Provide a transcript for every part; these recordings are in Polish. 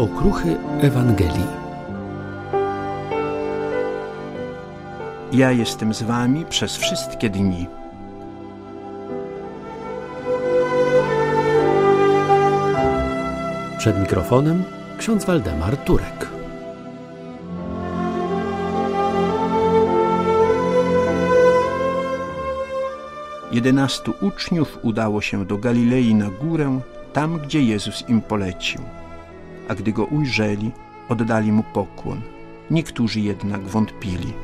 Okruchy Ewangelii. Ja jestem z wami przez wszystkie dni. Przed mikrofonem ksiądz Waldemar Turek. Jedenastu uczniów udało się do Galilei na górę, tam gdzie Jezus im polecił. A gdy go ujrzeli, oddali mu pokłon. Niektórzy jednak wątpili.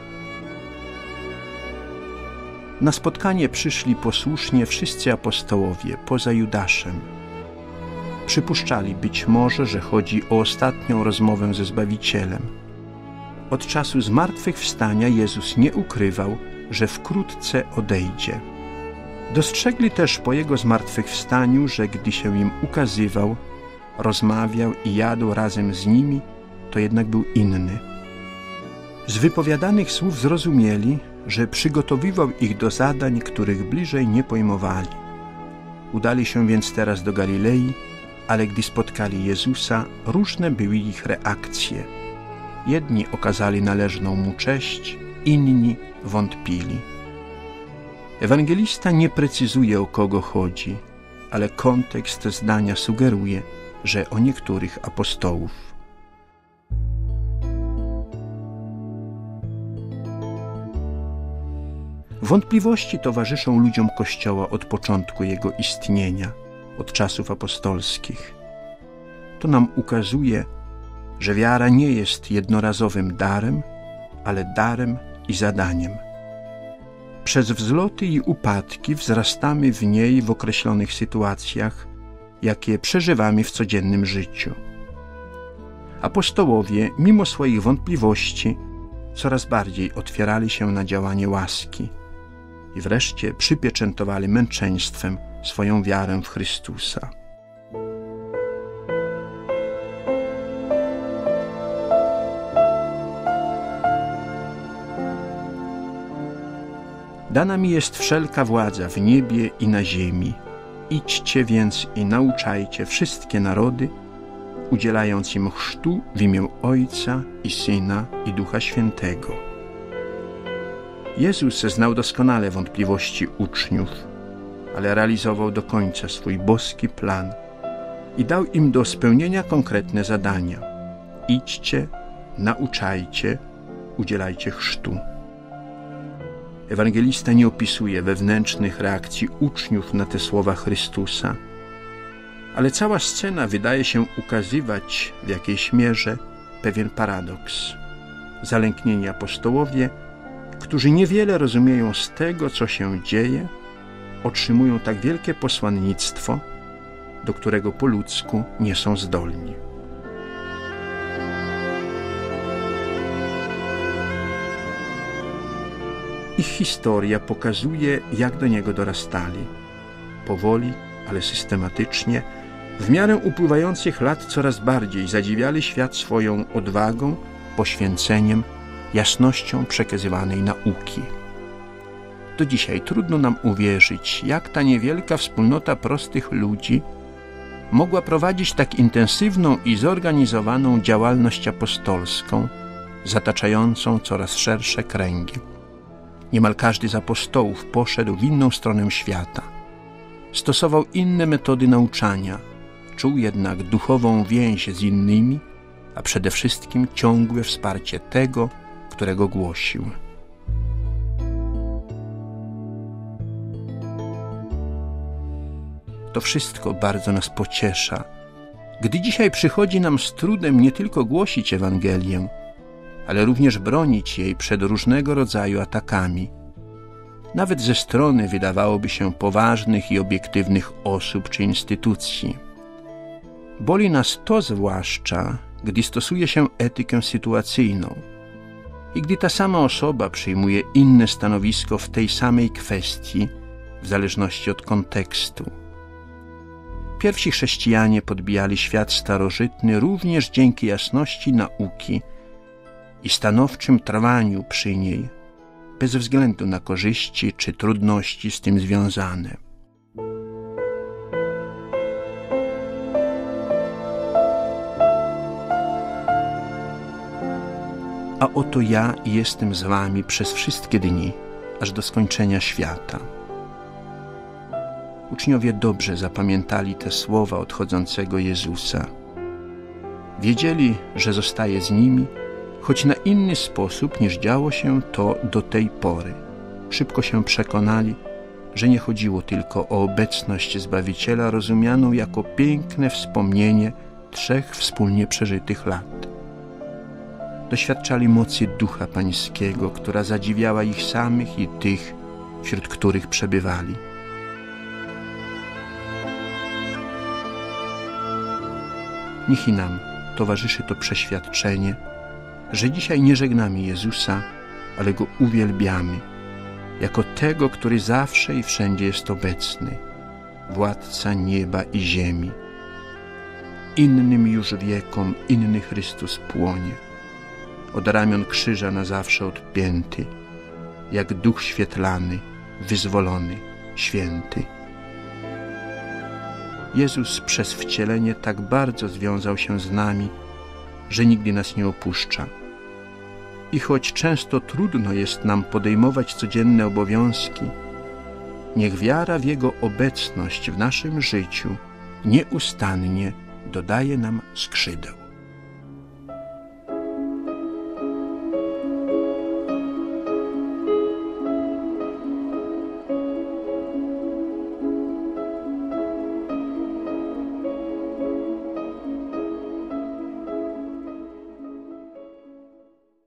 Na spotkanie przyszli posłusznie wszyscy apostołowie, poza Judaszem. Przypuszczali być może, że chodzi o ostatnią rozmowę ze Zbawicielem. Od czasu zmartwychwstania Jezus nie ukrywał, że wkrótce odejdzie. Dostrzegli też po Jego zmartwychwstaniu, że gdy się im ukazywał, rozmawiał i jadł razem z nimi, to jednak był inny. Z wypowiadanych słów zrozumieli, że przygotowywał ich do zadań, których bliżej nie pojmowali. Udali się więc teraz do Galilei, ale gdy spotkali Jezusa, różne były ich reakcje. Jedni okazali należną mu cześć, inni wątpili. Ewangelista nie precyzuje, o kogo chodzi, ale kontekst zdania sugeruje, że o niektórych apostołów. Wątpliwości towarzyszą ludziom Kościoła od początku jego istnienia, od czasów apostolskich. To nam ukazuje, że wiara nie jest jednorazowym darem, ale darem i zadaniem. Przez wzloty i upadki wzrastamy w niej w określonych sytuacjach, jakie przeżywamy w codziennym życiu. Apostołowie, mimo swoich wątpliwości, coraz bardziej otwierali się na działanie łaski i wreszcie przypieczętowali męczeństwem swoją wiarę w Chrystusa. Dana mi jest wszelka władza w niebie i na ziemi. Idźcie więc i nauczajcie wszystkie narody, udzielając im chrztu w imię Ojca i Syna i Ducha Świętego. Jezus znał doskonale wątpliwości uczniów, ale realizował do końca swój boski plan i dał im do spełnienia konkretne zadania. Idźcie, nauczajcie, udzielajcie chrztu. Ewangelista nie opisuje wewnętrznych reakcji uczniów na te słowa Chrystusa, ale cała scena wydaje się ukazywać w jakiejś mierze pewien paradoks. Zalęknieni apostołowie, którzy niewiele rozumieją z tego, co się dzieje, otrzymują tak wielkie posłannictwo, do którego po ludzku nie są zdolni. Ich historia pokazuje, jak do niego dorastali. Powoli, ale systematycznie, w miarę upływających lat coraz bardziej zadziwiali świat swoją odwagą, poświęceniem, jasnością przekazywanej nauki. Do dzisiaj trudno nam uwierzyć, jak ta niewielka wspólnota prostych ludzi mogła prowadzić tak intensywną i zorganizowaną działalność apostolską, zataczającą coraz szersze kręgi. Niemal każdy z apostołów poszedł w inną stronę świata. Stosował inne metody nauczania, czuł jednak duchową więź z innymi, a przede wszystkim ciągłe wsparcie tego, którego głosił. To wszystko bardzo nas pociesza, gdy dzisiaj przychodzi nam z trudem nie tylko głosić Ewangelię, ale również bronić jej przed różnego rodzaju atakami, nawet ze strony, wydawałoby się, poważnych i obiektywnych osób czy instytucji. Boli nas to zwłaszcza, gdy stosuje się etykę sytuacyjną i gdy ta sama osoba przyjmuje inne stanowisko w tej samej kwestii, w zależności od kontekstu. Pierwsi chrześcijanie podbijali świat starożytny również dzięki jasności nauki i stanowczym trwaniu przy niej, bez względu na korzyści czy trudności z tym związane. a oto ja jestem z wami przez wszystkie dni, aż do skończenia świata. Uczniowie dobrze zapamiętali te słowa odchodzącego Jezusa. Wiedzieli, że zostaje z nimi, choć na inny sposób niż działo się to do tej pory. Szybko się przekonali, że nie chodziło tylko o obecność Zbawiciela rozumianą jako piękne wspomnienie 3 wspólnie przeżytych lat. Doświadczali mocy Ducha Pańskiego, która zadziwiała ich samych i tych, wśród których przebywali. Niech i nam towarzyszy to przeświadczenie, że dzisiaj nie żegnamy Jezusa, ale Go uwielbiamy, jako tego, który zawsze i wszędzie jest obecny, Władca nieba i ziemi. Innym już wiekom inny Chrystus płonie, od ramion krzyża na zawsze odpięty, jak duch świetlany, wyzwolony, święty. Jezus przez wcielenie tak bardzo związał się z nami, że nigdy nas nie opuszcza. I choć często trudno jest nam podejmować codzienne obowiązki, niech wiara w Jego obecność w naszym życiu nieustannie dodaje nam skrzydeł.